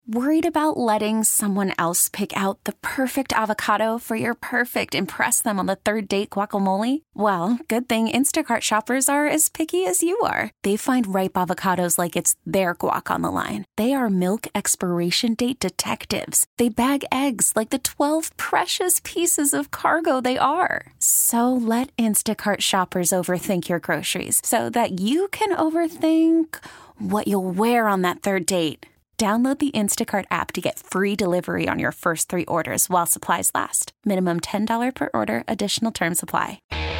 Worried about letting someone else pick out the perfect avocado for your perfect impress them on the third date guacamole? Well, good thing Instacart shoppers are as picky as you are. They find ripe avocados like it's their guac on the line. They are milk expiration date detectives. They bag eggs like the 12 precious pieces of cargo they are. So let Instacart shoppers overthink your groceries so that you can overthink what you'll wear on that third date. Download the Instacart app to get free delivery on your first 3 orders while supplies last. Minimum $10 per order. Additional terms apply.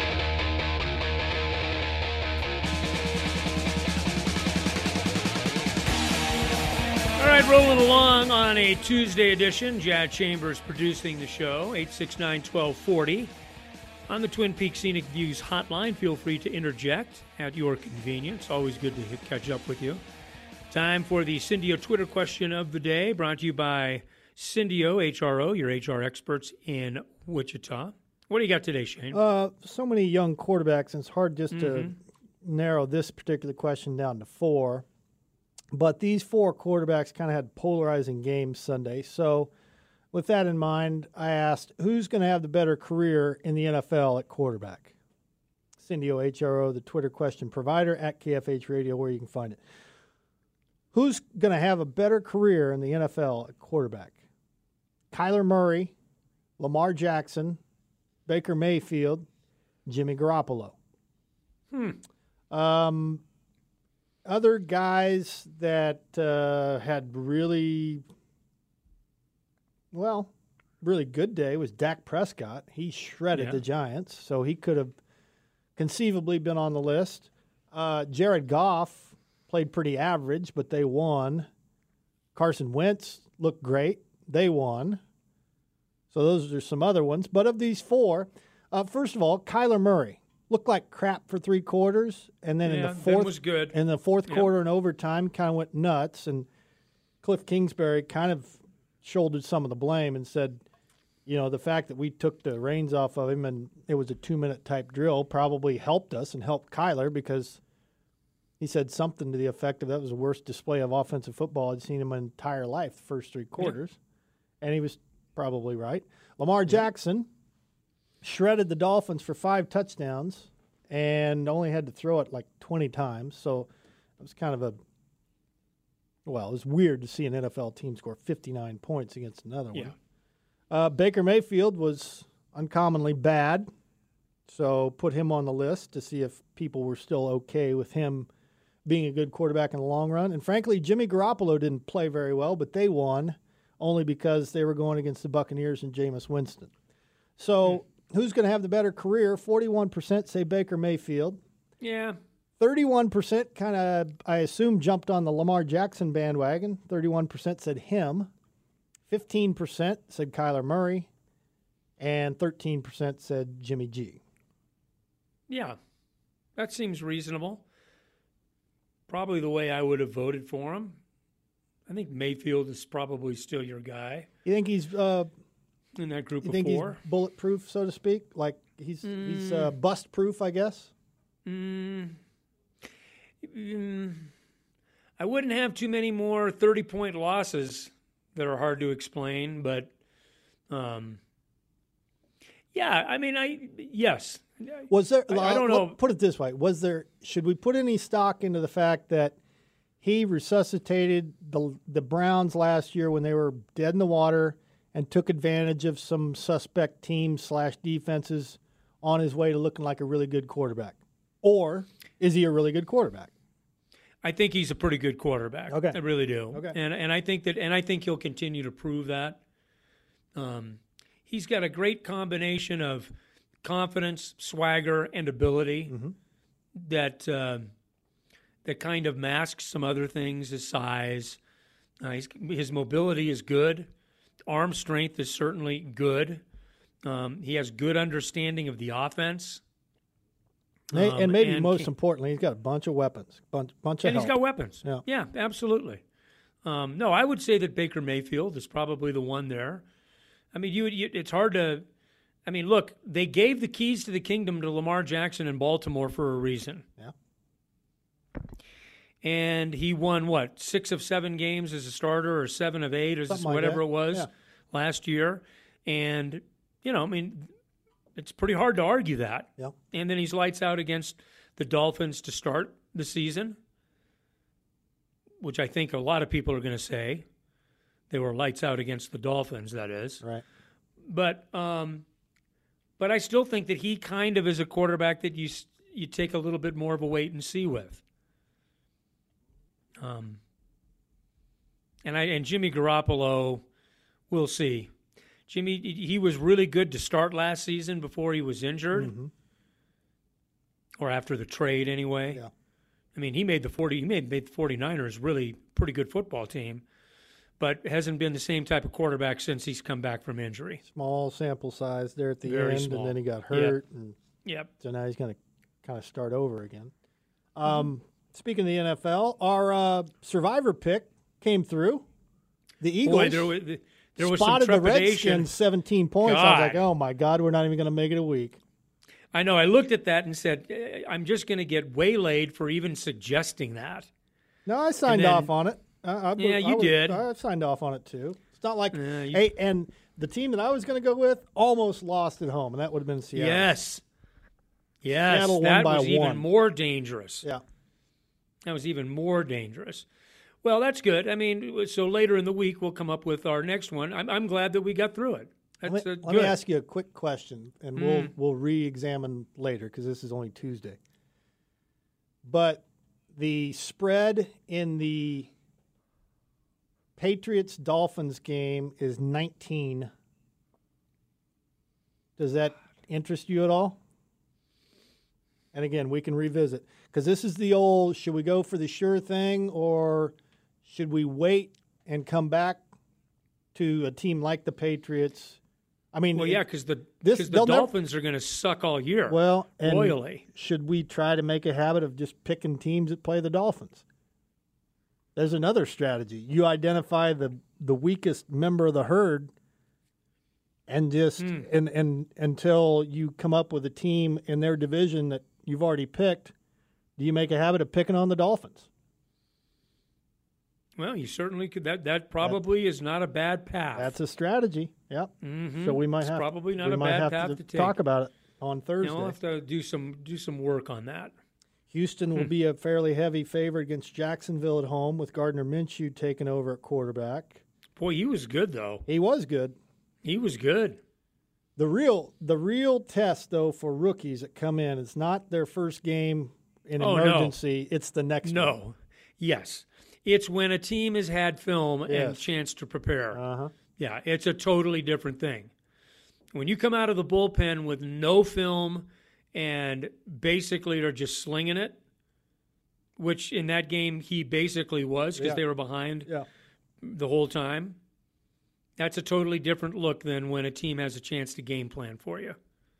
All right, rolling along on a Tuesday edition. Jad Chambers producing the show, 869-1240. On the Twin Peaks Scenic Views hotline, feel free to interject at your convenience. Always good to catch up with you. Time for the Syndio Twitter question of the day, brought to you by Syndio HRO, your HR experts in Wichita. What do you got today, Shane? So many young quarterbacks, and it's hard just to narrow this particular question down to 4. But these 4 quarterbacks kind of had polarizing games Sunday. So with that in mind, I asked, who's going to have the better career in the NFL at quarterback? Syndio HRO, the Twitter question provider, at KFH Radio, where you can find it. Who's going to have a better career in the NFL at quarterback? Kyler Murray, Lamar Jackson, Baker Mayfield, Jimmy Garoppolo. Other guys that had really good day was Dak Prescott. He shredded the Giants, so he could have conceivably been on the list. Jared Goff played pretty average, but they won. Carson Wentz looked great. They won. So those are some other ones. But of these 4, first of all, Kyler Murray looked like crap for 3 quarters, and then in the fourth quarter and overtime kind of went nuts. And Cliff Kingsbury kind of shouldered some of the blame and said, the fact that we took the reins off of him and it was a 2-minute type drill probably helped us and helped Kyler, because he said something to the effect of that was the worst display of offensive football I'd seen in my entire life, the first 3 quarters. And he was probably right. Lamar Jackson shredded the Dolphins for 5 touchdowns and only had to throw it like 20 times. So it was kind of it was weird to see an NFL team score 59 points against another one. Baker Mayfield was uncommonly bad, so put him on the list to see if people were still okay with him being a good quarterback in the long run. And frankly, Jimmy Garoppolo didn't play very well, but they won only because they were going against the Buccaneers and Jameis Winston. So who's going to have the better career? 41% say Baker Mayfield. Yeah. 31% kind of, I assume, jumped on the Lamar Jackson bandwagon. 31% said him. 15% said Kyler Murray. And 13% said Jimmy G. Yeah, that seems reasonable. Probably the way I would have voted for him. I think Mayfield is probably still your guy. You think he's in that group of 4? He's bulletproof, so to speak? Like he's bust-proof, I guess? I wouldn't have too many more 30-point losses that are hard to explain, but yes. Was there? I don't know. Put it this way: should we put any stock into the fact that he resuscitated the Browns last year when they were dead in the water and took advantage of some suspect teams / defenses on his way to looking like a really good quarterback? Or is he a really good quarterback? I think he's a pretty good quarterback. Okay. I really do. Okay. And I think he'll continue to prove that. He's got a great combination of confidence, swagger, and ability that kind of masks some other things, his size. His mobility is good. Arm strength is certainly good. He has good understanding of the offense. And maybe most importantly, he's got a bunch of weapons, bunch of and help. He's got weapons. Yeah, absolutely. No, I would say that Baker Mayfield is probably the one there. I mean, it's hard to – I mean, look, they gave the keys to the kingdom to Lamar Jackson in Baltimore for a reason. Yeah. and he won, 6 of 7 games as a starter or 7 of 8 or whatever it was last year. And, it's pretty hard to argue that. Yep. And then he's lights out against the Dolphins to start the season, which I think a lot of people are going to say. They were lights out against the Dolphins, that is. Right. But I still think that he kind of is a quarterback that you take a little bit more of a wait and see with. And Jimmy Garoppolo, we'll see. Jimmy, he was really good to start last season before he was injured, or after the trade anyway. Yeah. I mean, he made the 49ers really pretty good football team, but hasn't been the same type of quarterback since he's come back from injury. Small sample size there at the Very end, small. and then he got hurt. Yep. So now he's going to kind of start over again. Speaking of the NFL, our survivor pick came through. The Eagles there was some spotted the trepidation. Redskins 17 points. God. I was like, oh, my God, we're not even going to make it a week. I know. I looked at that and said, I'm just going to get waylaid for even suggesting that. No, I signed off on it. You did. I signed off on it, too. It's not like hey, and the team that I was going to go with almost lost at home, and that would have been Seattle. Yes. Seattle That won by was even 1. more dangerous. Yeah. That was even more dangerous. Well, that's good. I mean, so later in the week we'll come up with our next one. I'm glad that we got through it. That's Let good. me ask you a quick question, and we'll re-examine later because this is only Tuesday. But the spread in the Patriots-Dolphins game is 19. Does that interest you at all? And again, we can revisit because this is the old, should we go for the sure thing or should we wait and come back to a team like the Patriots? I mean, well, yeah, because the Dolphins are going to suck all year. Well, and royally. Should we try to make a habit of just picking teams that play the Dolphins? There's another strategy. You identify the weakest member of the herd, and just and until you come up with a team in their division that you've already picked, do you make a habit of picking on the Dolphins? Well, you certainly could. That probably is not a bad path. That's a strategy. Yep. Mm-hmm. So we might have probably not a might bad have path to to take. talk about it on Thursday. I'll have to do some work on that. Houston will be a fairly heavy favorite against Jacksonville at home with Gardner Minshew taking over at quarterback. Boy, he was good though. He was good. He was good. The real test though for rookies that come in, it's not their first game in emergency. No. It's the next one. No. Yes. It's when a team has had film and a chance to prepare. Uh-huh. Yeah, it's a totally different thing. When you come out of the bullpen with no film and basically are just slinging it, which in that game he basically was because they were behind the whole time, that's a totally different look than when a team has a chance to game plan for you.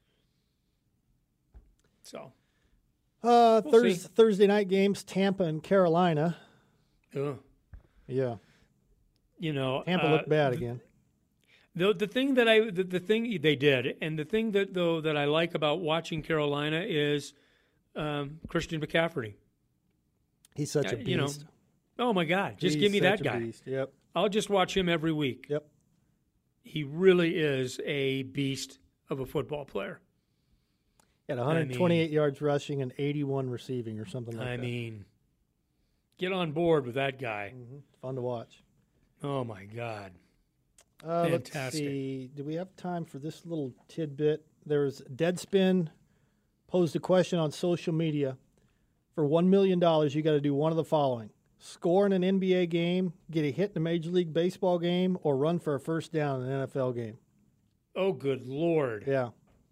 So, Thursday night games, Tampa and Carolina. Ugh. Yeah. Tampa looked bad again. The thing they did, and the thing that I like about watching Carolina is Christian McCaffrey. He's such a beast. Oh my God! Just give me that guy. Beast. Yep. I'll just watch him every week. Yep. He really is a beast of a football player. He had 128 yards rushing and 81 receiving or something like that. I mean, get on board with that guy. Mm-hmm. Fun to watch. Oh, my God. Fantastic. Let's see. Do we have time for this little tidbit? There's Deadspin posed a question on social media. For $1 million, you got to do one of the following. Score in an NBA game, get a hit in a Major League Baseball game, or run for a first down in an NFL game. Oh, good Lord. Yeah.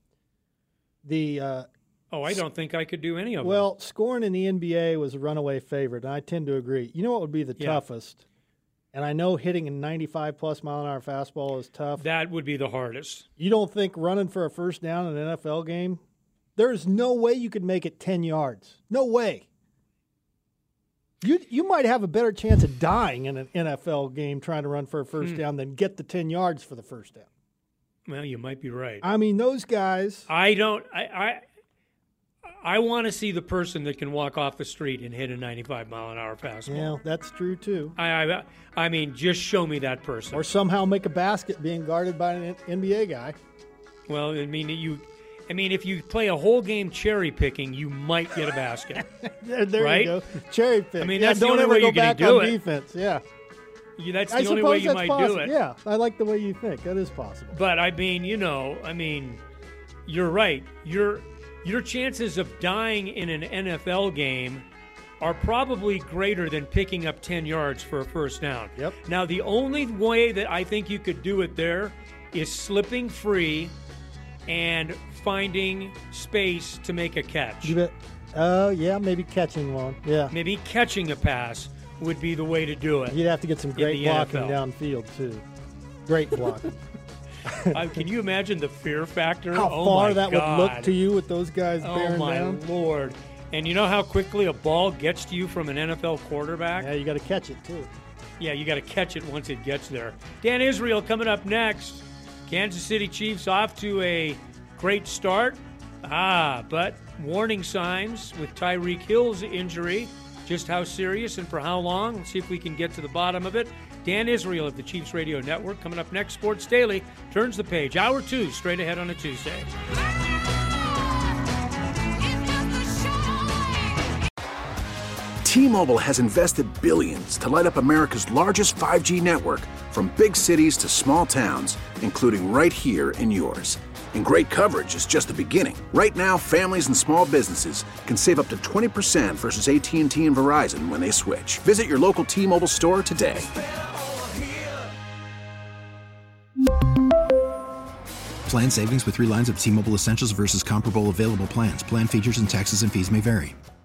I don't think I could do any of them. Well, scoring in the NBA was a runaway favorite, and I tend to agree. You know what would be the toughest? And I know hitting a 95-plus mile-an-hour fastball is tough. That would be the hardest. You don't think running for a first down in an NFL game? There's no way you could make it 10 yards. No way. You might have a better chance of dying in an NFL game trying to run for a first down than get the 10 yards for the first down. Well, you might be right. I mean, those guys. I I want to see the person that can walk off the street and hit a 95-mile-an-hour fastball. Yeah, that's true, too. I mean, just show me that person. Or somehow make a basket being guarded by an NBA guy. Well, I mean, if you play a whole game cherry picking, you might get a basket. there right? you go. Cherry pick. I mean, yeah, that's the only way you're going to do it. Defense. Yeah. That's the only way you might possible. do it. Yeah, I like the way you think. That is possible. But I mean, you're right. Your chances of dying in an NFL game are probably greater than picking up 10 yards for a first down. Yep. Now, the only way that I think you could do it there is slipping free and finding space to make a catch. You bet. Yeah, maybe catching one. Yeah. Maybe catching a pass would be the way to do it. You'd have to get some great blocking NFL. downfield, too. Great blocking. Can you imagine the fear factor? How far that would look to you with those guys bearing down? Oh, my Lord. And you know how quickly a ball gets to you from an NFL quarterback? Yeah, you got to catch it, too. Yeah, you got to catch it once it gets there. Dan Israel coming up next. Kansas City Chiefs off to a great start. But warning signs with Tyreek Hill's injury. Just how serious and for how long? Let's see if we can get to the bottom of it. Dan Israel of the Chiefs Radio Network coming up next. Sports Daily turns the page. Hour 2, straight ahead on a Tuesday. T-Mobile has invested billions to light up America's largest 5G network, from big cities to small towns, including right here in yours. And great coverage is just the beginning. Right now, families and small businesses can save up to 20% versus AT&T and Verizon when they switch. Visit your local T-Mobile store today. Plan savings with 3 lines of T-Mobile Essentials versus comparable available plans. Plan features and taxes and fees may vary.